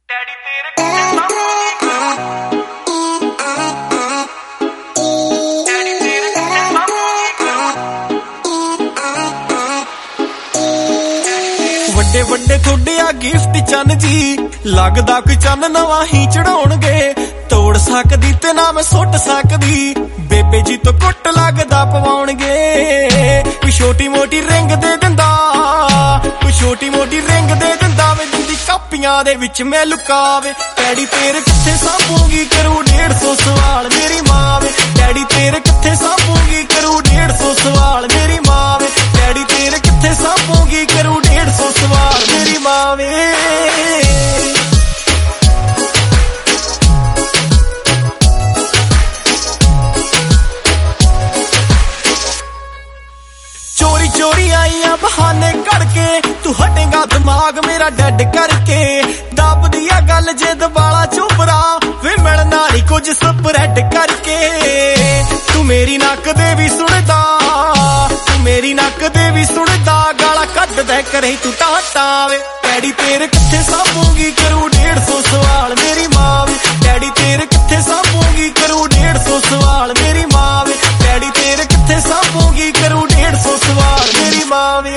daddy ਤੇਰੇ ਕਿੱਥੇ ਸਾਂਭੂਗੀ daddy ਤੇਰੇ ਕਿੱਥੇ ਸਾਂਭੂਗੀ ਵੱਡੇ ਵੱਡੇ ਤੁਹਾਡੇ ਆ ਗਿਫਟ ਚੰਨ ਜੀ ਲੱਗਦਾ ਕੋਈ ਚੰਨ ਨਵਾਂ ਹੀ ਚੜਾਉਣਗੇ ਤੋੜ ਸਕਦੀ ਤੇ ਨਾ ਮੈਂ ਸੁੱਟ ਸਕਦੀ ਬੇਬੇ ਜੀ ਤੋਂ ਕੁੱਟ ਲੱਗਦਾ ਪਵਾਉਣਗੇ ਕੋਈ ਛੋਟੀ ਮੋਟੀ ਰਿੰਗ ਦੇ ਦਿੰਦਾ ਕੋਈ ਛੋਟੀ ਮੋਟੀ ਰਿੰਗ ਦੇ ਦਿੰਦਾ ਵੇ ਦਿੰਦੀ ਕਾਪੀਆਂ ਦੇ ਵਿੱਚ ਮੈਂ ਲੁਕਾਵੇ ਡੈਡੀ ਤੇਰੇ ਕਿੱਥੇ ਸਾਂਭੂਗੀ ਕਰੂ 150 ਸਵਾਲ ਮੇਰੀ ਮਾਂ ਵੇ ਡੈਡੀ ਤੇਰੇ ਕਿੱਥੇ ਸਾਂਭੂਗੀ ਕਰੂ 150 ਸਵਾਲ ਮੇਰੀ ਮਾਂ ਵੇ ਡੈਡੀ ਤੇਰੇ ਕਿੱਥੇ ਸਾਂਭੂਗੀ ਕਰੂ 150 ਸਵਾਲ ਮੇਰੀ ਮਾਂ ਵੇ चोरी आईया बहाने करके तू हटेगा दिमाग मेरा डेड करके दब दिया गल जे दबाला चुपरा वे मिलना नहीं कुछ स्प्रेड करके तू मेरी नक दे भी सुनदा तू मेरी नक दे भी सुनदा गाला कद दे करे तू टाटा वे डैडी तेरे कित्थे सांभूगी करू 150 सवाल मेरी मां वे डैडी तेरे कित्थे सांभूगी करू 150 सवाल मेरी मां वे डैडी तेरे कित्थे सांभूगी करू 150 सवाल मेरी मां वे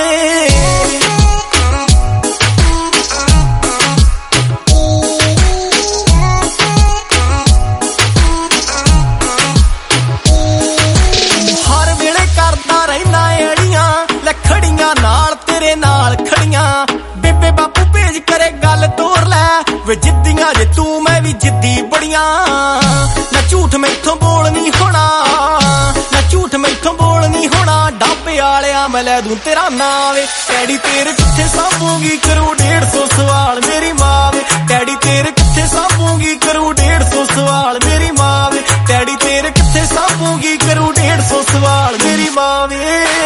हर वेले करदा रहना अड़ियां लखड़ियां नाल तेरे नाल खड़ियां बेबे बापू भेज करे गल तोड़ लै वे जिद्दियां जे तू मैं भी जिद्दी बड़ियां ना झूठ मैथों बोल नहीं होना ना झूठ मैथों बोल नहीं होना डाबे आलिया मैं लै दूं तेरा नां वे डैडी तेरे कित्थे सांभूगी करू 150 सवाल मेरी मां वे डैडी तेरे कित्थे सांभूगी करू 150 सवाल मेरी मां वे डैडी तेरे कित्थे सांभूगी करू 150 सवाल मेरी मां वे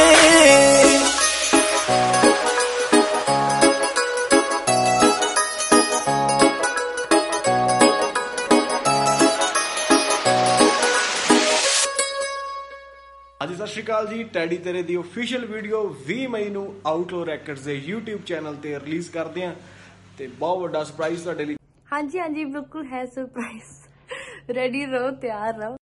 ਹਾਂਜੀ ਸਤਿ ਸ਼੍ਰੀ ਅਕਾਲ ਜੀ ਟੈਡੀ ਤੇਰੇ ਦੀ ਆਫੀਸ਼ੀਅਲ ਵੀਡੀਓ 20 ਮਈ ਨੂੰ ਆਊਟਲੋ ਰੈਕਰਡਸ ਦੇ YouTube ਚੈਨਲ ਤੇ ਰਿਲੀਜ਼ ਕਰਦੇ ਆਂ ਤੇ ਬਹੁਤ ਵੱਡਾ ਸਰਪ੍ਰਾਈਜ਼ ਤੁਹਾਡੇ ਲਈ ਹਾਂਜੀ ਬਿਲਕੁਲ ਹੈ ਸਰਪ੍ਰਾਈਜ਼ ਰੈਡੀ ਰਹੋ ਤਿਆਰ ਰਹੋ